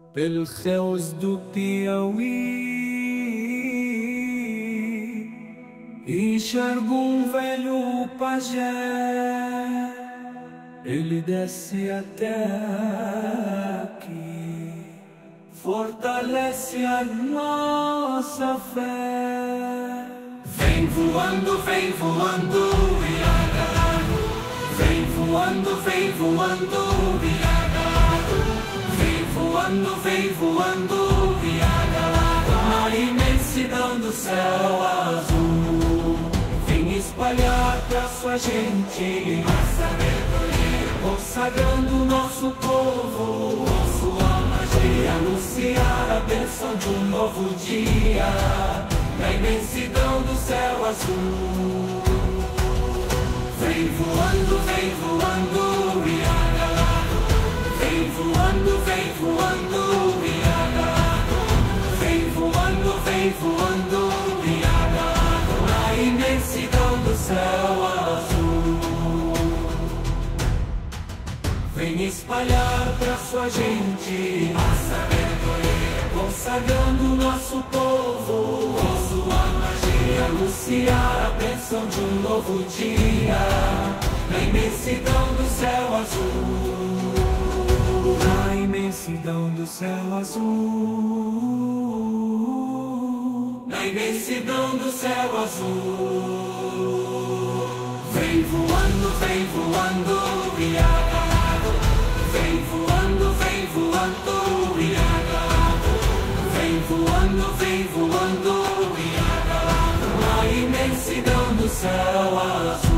pelos céus do Piauí. Enxergo um velho pajé, ele desce até aqui, fortalece a nossa fé. Vem voando, Iaga. Vem voando, Iaga. Vem voando, Iaga. Na imensidão do céu azul, vem espalhar pra sua gente a sabedoria, consagrando nosso povo com sua magia, anunciar a bênção de um novo dia na imensidão do céu azul. Vem voando, Iaga. Vem voando, Iaga. Vem voando, Iaga. Na imensidão do céu azul, vem espalhar pra sua gente a sabedoria, consagrando nosso povo com sua magia, anunciar a bênção de um novo dia na imensidão do céu azul. Na imensidão do céu azul, na imensidão do céu azul. Vem voando, Iaga. Vem voando, Iaga. Vem voando, Iaga. Na imensidão do céu azul.